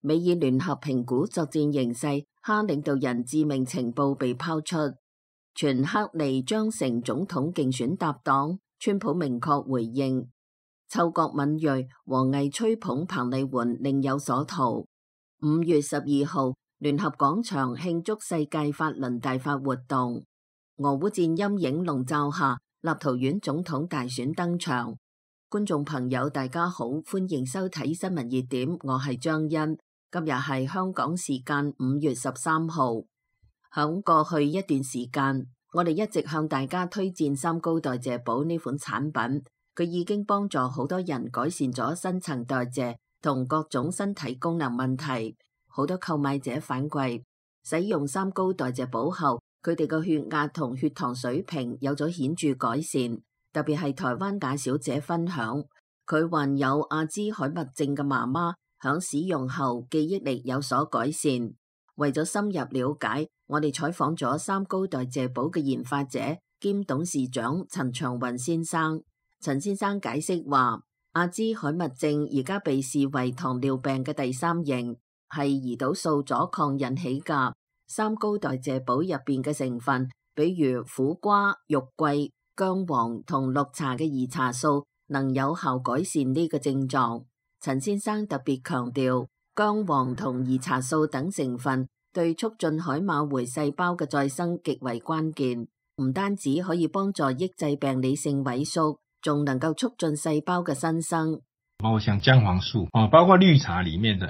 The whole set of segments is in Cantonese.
美以聯合評估作戰形勢，哈領導人致命情報被拋出，傳克利將成總統競選搭檔，川普明確回應。嗅覺敏銳，王毅吹捧彭麗媛另有所圖。5月12號，聯合廣場慶祝世界法輪大法活動。俄烏戰陰影籠罩下，立陶宛總統大選登場。觀眾朋友大家好，歡迎收睇新聞熱點，我係張欣。今日係香港時間5月13號。響過去一段時間，我哋一直向大家推薦三高代謝寶呢款產品。佢已經幫助好多人改善咗新陳代謝同各種身體功能問題。好多購買者反饋，使用三高代謝寶後，佢哋嘅血壓同血糖水平有咗顯著改善。特別係台灣雅小姐分享，佢患有阿茲海默症嘅媽媽響使用後記憶力有所改善。為咗深入了解，我哋採訪咗三高代謝寶嘅研發者兼董事長陳長雲先生。陳先生解釋話，阿茲海默症而家被視為糖尿病嘅第三型，係胰島素阻抗引起㗎。三高代謝寶入邊嘅成分，比如苦瓜、肉桂、薑黃同綠茶嘅兒茶素，能有效改善呢個症狀。陳先生特別強調，薑黃同兒茶素等成分對促進海馬回細胞嘅再生極為關鍵，唔單止可以幫助抑制病理性萎縮，仲能夠促進細胞嘅新生， 包括像薑黃素包括綠茶裡面的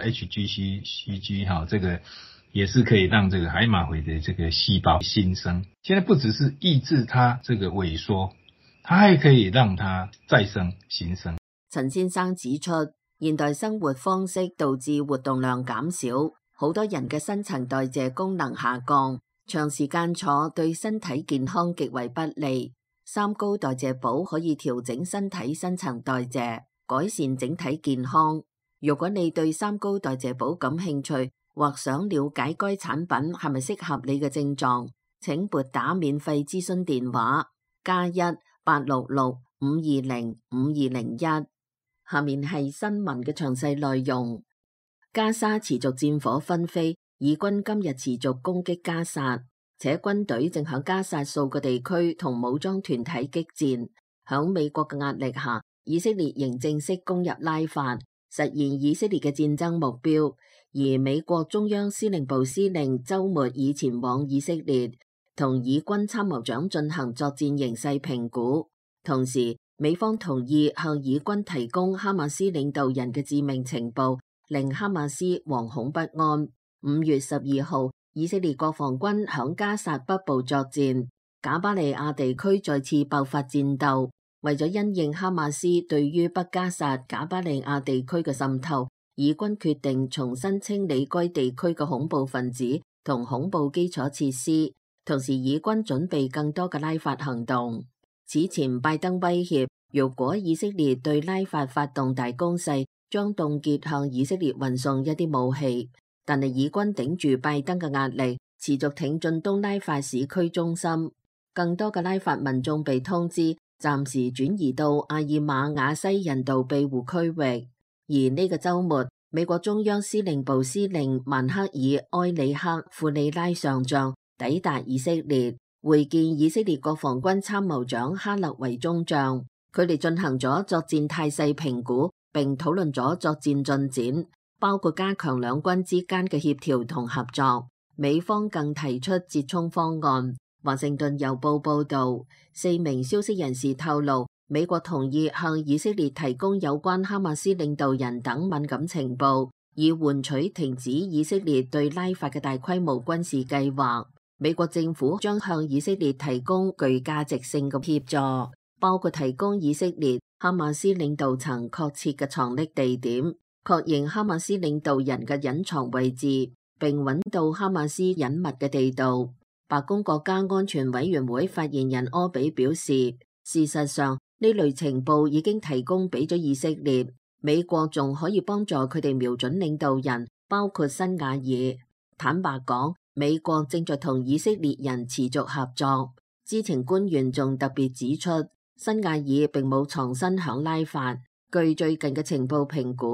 HGCG 這個也是可以讓這個海馬回的這個細胞新生。現在不只是抑制它這個萎縮，它還可以讓它再生新生。 陳先生指出，現代生活方式導致活動量減少，好多人嘅新陳代謝功能下降，長時間坐對身體健康極為不利。三高代謝寶可以調整身體新陳代謝，改善整體健康。如果你對三高代謝寶感興趣，或想了解該產品係咪適合你嘅症狀，請撥打免費諮詢電話+1-866-520-5201。下面係新聞嘅詳細內容。加沙持續戰火紛飛，以軍今日持續攻擊加薩，且軍隊正喺加薩數個地區同武裝團體激戰。響美國嘅壓力下，以色列仍正式攻入拉法，實現以色列嘅戰爭目標。而美國中央司令部司令週末已前往以色列，同以軍參謀長進行作戰形勢評估。同時，美方同意向以軍提供哈馬斯領導人嘅致命情報，令哈馬斯惶恐不安。5月12號，以色列國防軍響加薩北部作戰，賈巴利亞地區再次爆發戰鬥。為咗因應哈馬斯對於北加薩賈巴利亞地區嘅滲透，以軍決定重新清理該地區嘅恐怖分子同恐怖基礎設施，同時以軍準備更多嘅拉法行動。此前拜登威脅，如果以色列對拉法發動大攻勢，將凍結向以色列運送一啲武器。但係以軍頂住拜登嘅壓力，持續挺進東拉法市區中心。更多嘅拉法民眾被通知暫時轉移到阿爾馬雅西人道庇護區域。而呢個週末，美國中央司令部司令曼克爾埃里克庫里拉上將抵達以色列，會見以色列國防軍參謀長哈勒維中將。佢哋進行咗作戰態勢評估，並討論咗作戰進展，包括加強兩軍之間嘅協調同合作。美方更提出折衝方案。華盛頓郵報報導，4名消息人士透露，美國同意向以色列提供有關哈馬斯領導人等敏感情報，以換取停止以色列對拉法嘅大規模軍事計劃。美國政府將向以色列提供具價值性嘅協助，包括提供以色列哈馬斯領導層確切嘅藏匿地點，確認哈馬斯領導人嘅隱藏位置，並揾到哈馬斯隱密嘅地道。白宮國家安全委員會發言人柯比表示，事實上呢類情報已經提供俾咗以色列，美國仲可以幫助佢哋瞄準領導人，包括辛瓦爾。坦白講，美國正在同以色列人持續合作。知情官員仲特別指出，辛瓦爾並冇藏身響拉法。據最近嘅情報評估，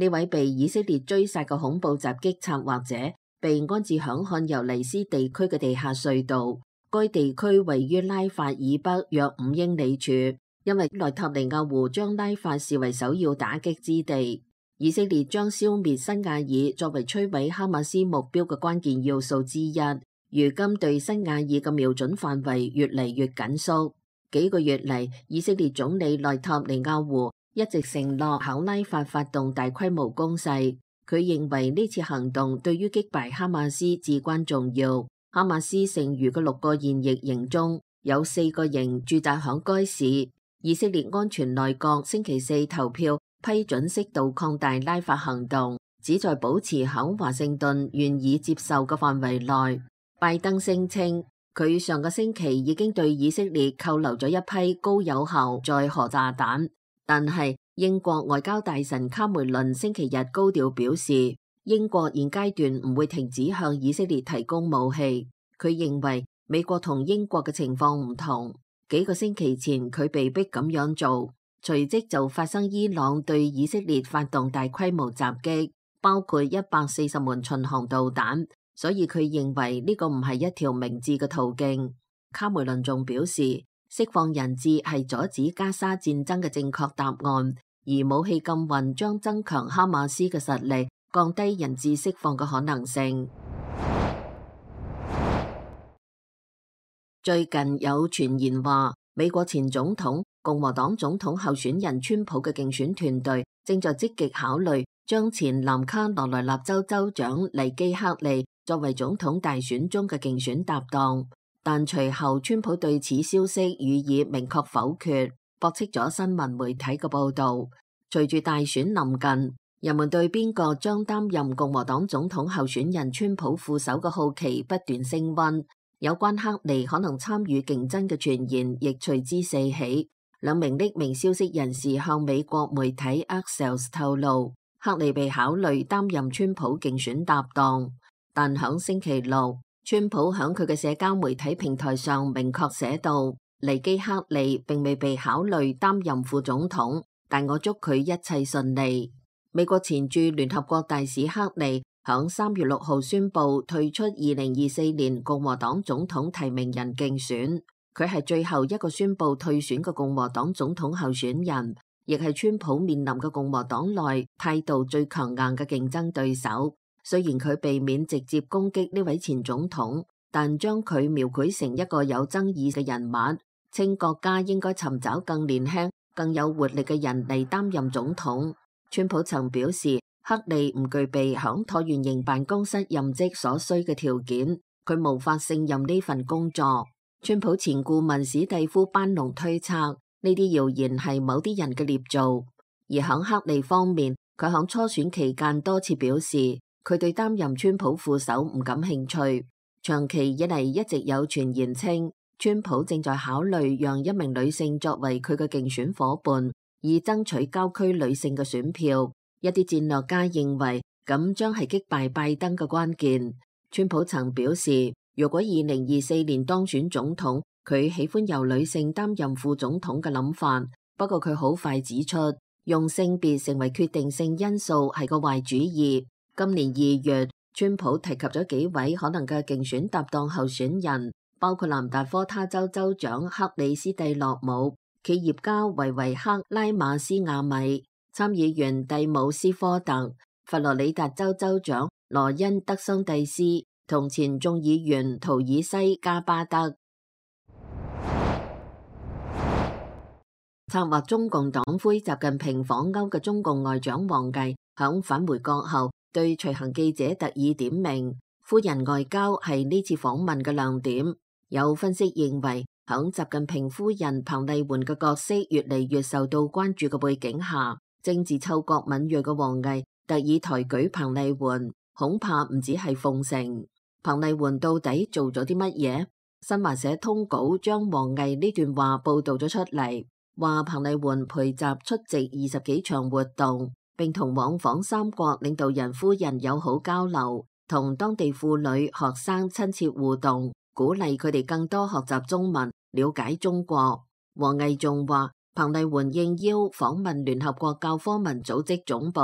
呢位被以色列追殺嘅恐怖襲擊策劃者被安置響漢尤尼斯地區嘅地下隧道，該地區位於拉法以北約5英里處，因為內塔尼亞胡將拉法視為首要打擊之地。以色列將消滅辛亞爾作為摧毀哈馬斯目標嘅關鍵要素之一，如今對辛亞爾嘅瞄準範圍越嚟越緊縮。幾個月嚟，以色列總理內塔尼亞胡一直承諾響拉法發動大規模攻勢。佢認為呢次行動對於擊敗哈馬斯至關重要。哈馬斯剩餘嘅6個現役營中，有4個營駐紮響該市。以色列安全內閣星期4投票批准適度擴大拉法行動，旨在保持響華盛頓願意接受嘅範圍內。拜登聲稱，佢上個星期已經對以色列扣留咗一批高有效載荷炸彈，但係英國外交大臣卡梅倫星期日高調表示，英國現階段唔會停止向以色列提供武器。佢認為美國同英國嘅情況唔同，幾個星期前佢被逼咁樣做，隨即就發生伊朗對以色列發動大規模襲擊，包括140門巡航導彈，所以佢認為呢個唔係一條明智嘅途徑。卡梅倫仲表示，釋放人質係阻止加沙戰爭嘅正確答案，而武器禁運將增強哈馬斯嘅實力，降低人質釋放嘅可能性。最近有傳言話，美國前總統、共和黨總統候選人川普嘅競選團隊正在積極考慮將前南卡羅來納州州長尼基克利作為總統大選中嘅競選搭檔，但隨後川普對此消息予以明確否決，駁斥咗新聞媒體嘅報導。隨住大選臨近，人們對邊個將擔任共和黨總統候選人川普副手嘅好奇不斷升溫。有關克利可能參與競爭嘅傳言亦隨之四起。2名匿名消息人士向美國媒體 Axios 透露，克利被考慮擔任川普競選搭檔，但響星期六，川普響佢嘅社交媒體平台上明確寫道，尼基克利並未被考慮擔任副總統，但我祝佢一切順利。美國前駐聯合國大使克利響3月6號宣布退出2024年共和黨總統提名人競選，佢係最後一個宣布退選嘅共和黨總統候選人，亦係川普面臨嘅共和黨內態度最強硬嘅競爭對手。雖然佢避免直接攻擊呢位前總統，但將佢描繪成一個有爭議嘅人物，稱國家應該尋找更年輕、更有活力嘅人嚟擔任總統。川普曾表示，克利唔具備響橢圓形辦公室任職所需嘅條件，佢無法勝任呢份工作。川普前顧問史蒂夫班農推測，呢啲謠言係某啲人嘅捏造。而響克利方面，佢響初選期間多次表示，佢對擔任川普副手唔感興趣。長期以嚟一直有傳言稱，川普正在考慮讓一名女性作為佢嘅競選夥伴，以爭取郊區女性嘅選票。一啲戰略家認為，咁將係擊敗拜登嘅關鍵。川普曾表示，如果2024年當選總統，佢喜歡由女性擔任副總統嘅諗法。不過佢好快指出，用性別成為決定性因素係個壞主意。今年2月，川普提及咗幾位可能嘅競選搭檔候選人，包括南達科他州州長克里斯蒂諾姆、企業家維維克拉馬斯亞米、參議員蒂姆斯科特、佛羅里達州州長羅恩德桑蒂斯同前眾議員圖爾西加巴德。策劃中共黨魁習近平訪歐嘅中共外長王毅響返回國後，對隨行記者特意點名，夫人外交係呢次訪問嘅亮點。有分析認為，響習近平夫人彭麗媛嘅角色越嚟越受到關注嘅背景下，政治嗅覺敏銳嘅王毅特意抬舉彭麗媛，恐怕唔止係奉承。彭麗媛到底做咗啲乜嘢？新華社通稿將王毅呢段話報道咗出嚟，話彭麗媛陪習出席20幾場活動，並同往訪3國領導人夫人友好交流，同當地婦女、學生親切互動，鼓勵佢哋更多學習中文，了解中國。王毅仲話，彭麗媛應邀訪問聯合國教科文組織總部，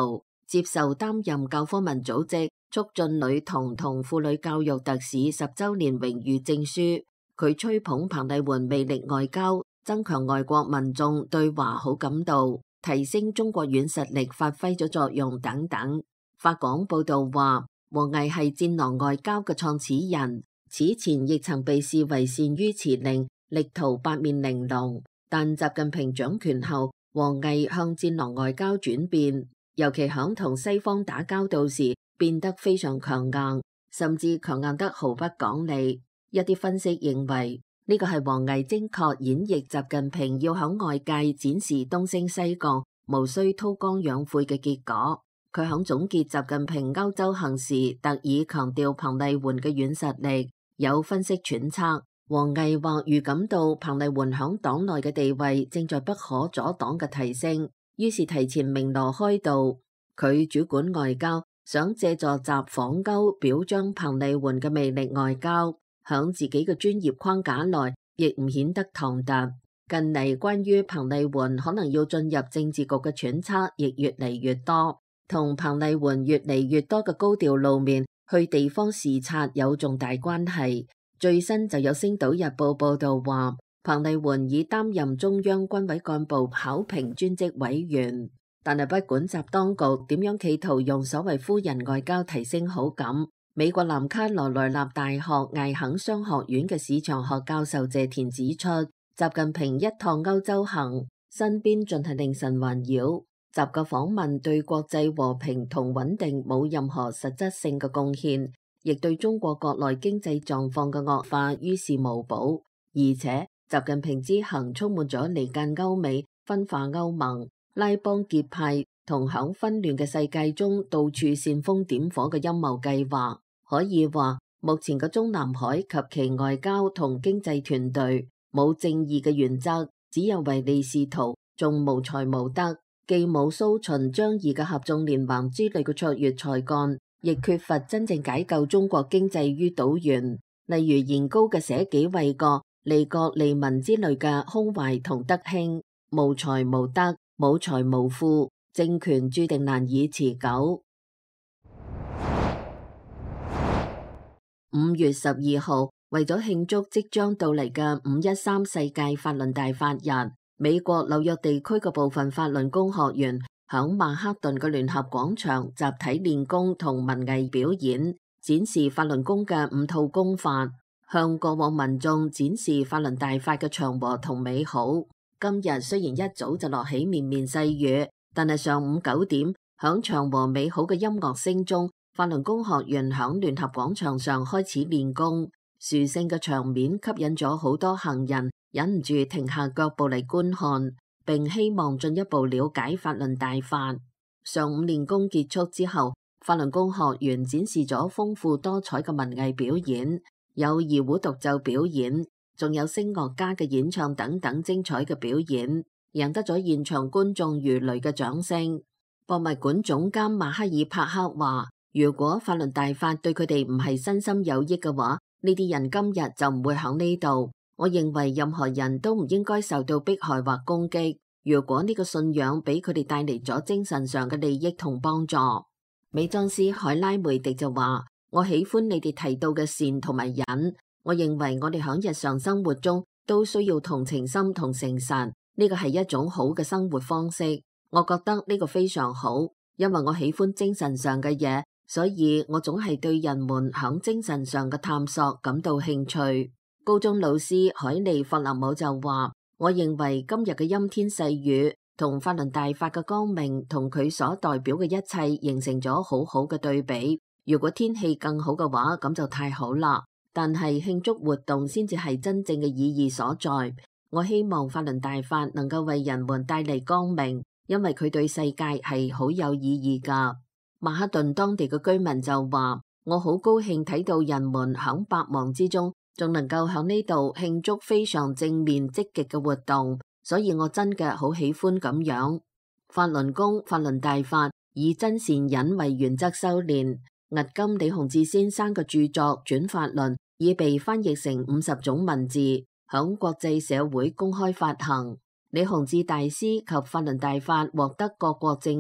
接受擔任教科文組織促進女童同婦女教育特使10週年榮譽證書。佢吹捧彭麗媛魅力外交，增強外國民眾對華好感度，提升中國軟實力發揮咗作用等等。法廣報道話，王毅係戰狼外交嘅創始人，此前亦曾被視為善於辭令，力圖八面玲瓏。但習近平掌權後，王毅向戰狼外交轉變，尤其響同西方打交道時變得非常強硬，甚至強硬得毫不講理。一啲分析認為，呢個係王毅精確演繹習近平要響外界展示東升西降，無需韜光養晦嘅結果。佢響總結習近平歐洲行時，特意強調彭麗媛嘅軟實力。有分析揣測，王毅或預感到彭麗媛響黨內嘅地位正在不可阻擋嘅提升，於是提前鳴鑼開道。佢主管外交，想借助習訪歐表彰彭麗媛嘅魅力外交。響自己嘅專業框架內，亦唔顯得唐突。近嚟關於彭麗媛可能要進入政治局嘅揣測，亦越嚟越多。同彭麗媛越嚟越多嘅高調露面去地方視察有重大關係。最新就有《星島日報》報道話，彭麗媛已擔任中央軍委幹部考評專職委員。但係不管習當局點樣企圖用所謂夫人外交提升好感，美國南卡羅來納大學艾肯商學院嘅市場學教授謝田指出，習近平一趟歐洲行，身邊盡係令神環繞。習嘅訪問對國際和平同穩定冇任何實質性嘅貢獻，亦對中國國內經濟狀況嘅惡化於事無補。而且習近平之行充滿咗離間歐美、分化歐盟、拉幫結派同響紛亂嘅世界中到處煽風點火嘅陰謀計劃。可以話，目前嘅中南海及其外交同經濟團隊冇正義嘅原則，只有唯利是圖，仲無才無德，既冇蘇秦、張儀嘅合縱連橫之類嘅卓越才幹，亦缺乏真正解救中國經濟於島原，例如言高嘅捨己為國、利國利民之類嘅胸懷同德興。無才無德、冇財無富，政權注定難以持久。5月12號，為咗慶祝即將到嚟嘅513世界法輪大法日，美國紐約地區嘅部分法輪功學員響曼克頓嘅聯合廣場集體練功同文藝表演，展示法輪功嘅5套功法，向過往民眾展示法輪大法嘅祥和同美好。今日雖然一早就落起綿綿細雨，但係上午9點，響祥和美好嘅音樂聲中，法輪功學員響聯合廣場上開始練功，殊勝嘅場面吸引咗好多行人，忍唔住停下腳步嚟觀看，並希望進一步了解法輪大法。上午練功結束之後，法輪功學員展示咗豐富多彩嘅文藝表演，有二胡獨奏表演，仲有聲樂家嘅演唱等等精彩嘅表演，贏得咗現場觀眾如雷嘅掌聲。博物館總監馬克爾帕克話，如果法輪大法對佢哋唔係身心有益嘅話，呢啲人今日就唔會響呢度。我認為任何人都唔應該受到迫害或攻擊，如果呢個信仰俾佢哋帶嚟咗精神上嘅利益同幫助。美莊斯海拉梅迪就話，我喜歡你哋提到嘅善同埋忍，我認為我哋響日常生活中都需要同情心同誠實，呢個係一種好嘅生活方式。我覺得呢個非常好，因為我喜歡精神上嘅嘢。所以我總係對人們響精神上嘅探索感到興趣。高中老師海利霍納姆就話，我認為今日嘅陰天細雨同法輪大法嘅光明同佢所代表嘅一切形成咗好好嘅對比。如果天氣更好嘅話，咁就太好啦。但係慶祝活動先至係真正嘅意義所在。我希望法輪大法能夠為人們帶嚟光明，因為佢對世界係好有意義㗎。曼克頓當地嘅居民就話，我好高興睇到人們響百忙之中仲能夠響呢度慶祝非常正面積極嘅活動，所以我真嘅好喜歡咁樣。法輪功、法輪大法以真善忍為原則修煉。迄今李洪志先生嘅著作《轉法輪》已被翻譯成50種文字，響國際社會公開發行。李洪志大師及法輪大法獲得各國政府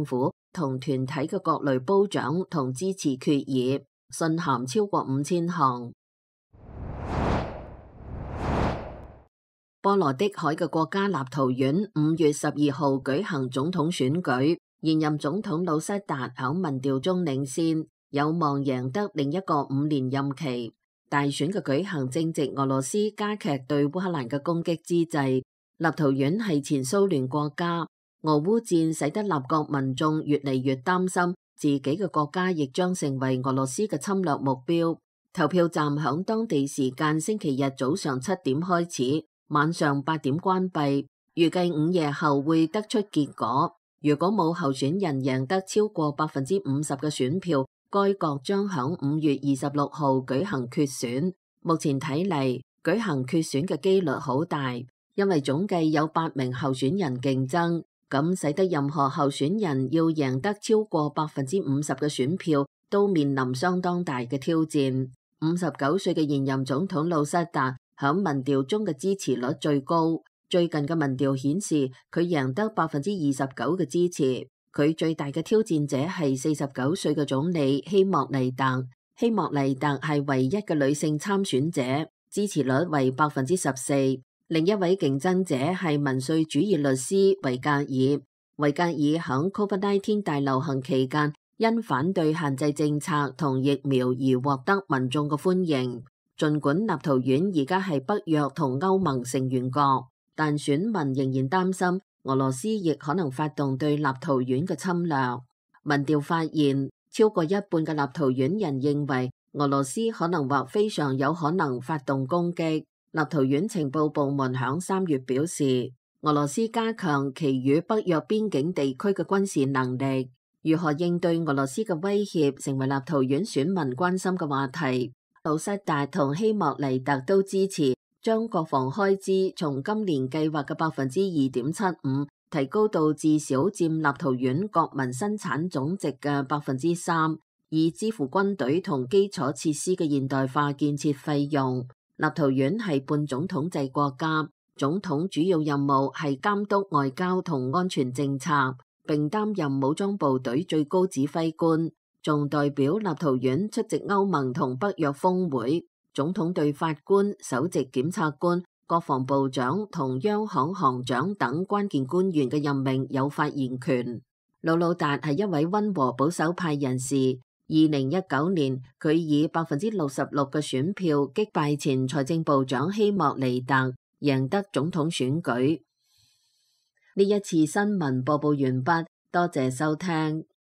同團體嘅各類褒獎同支持決議，信函超過5000項。波羅的海嘅國家立陶宛5月12號舉行總統選舉，現任總統魯塞達喺民調中領先，有望贏得另一個5年任期。大選嘅舉行正值俄羅斯加劇對烏克蘭嘅攻擊之際，立陶宛係前蘇聯國家，俄烏戰使得立國民眾越嚟越擔心自己嘅國家亦將成為俄羅斯嘅侵略目標。投票站響當地時間星期日早上7點開始，晚上8點關閉，預計午夜後會得出結果。如果冇候選人贏得超過50%嘅選票，該國將響5月26號舉行決選。目前睇嚟，舉行決選嘅機率好大，因為總計有8名候選人競爭，咁使得任何候選人要贏得超過50%嘅選票，都面臨相當大嘅挑戰。59歲嘅現任總統魯塞達響民調中嘅支持率最高，最近嘅民調顯示佢贏得29%嘅支持。佢最大嘅挑戰者係49歲嘅總理希莫尼特。希莫尼特係唯一嘅女性參選者，支持率為14%。另一位競爭者係民粹主義律師維格爾。維格爾響 COVID-19 大流行期間，因反對限制政策同疫苗而獲得民眾嘅歡迎。儘管立陶宛而家係北約同歐盟成員國，但選民仍然擔心俄羅斯亦可能發動對立陶宛嘅侵略。民調發現，超過一半嘅立陶宛人認為俄羅斯可能或非常有可能發動攻擊。立陶宛情報部門響3月表示，俄羅斯加強其與北約邊境地區嘅軍事能力，如何應對俄羅斯嘅威脅成為立陶宛選民關心嘅話題。魯塞達同希莫尼特都支持將國防開支從今年計劃嘅2.75%提高到至少佔立陶宛國民生產總值嘅3%，以支付軍隊同基礎設施嘅現代化建設費用。立陶宛係半總統制國家，總統主要任務係監督外交同安全政策，並擔任武裝部隊最高指揮官。仲代表立陶宛出席歐盟同北約峰會，總統對法官、首席檢察官、國防部長同央行行長等關鍵官員嘅任命有發言權。魯達係一位溫和保守派人士，2019年佢以66%嘅選票擊敗前財政部長希莫尼特，贏得總統選舉。呢一次新聞播報完畢，多謝收聽。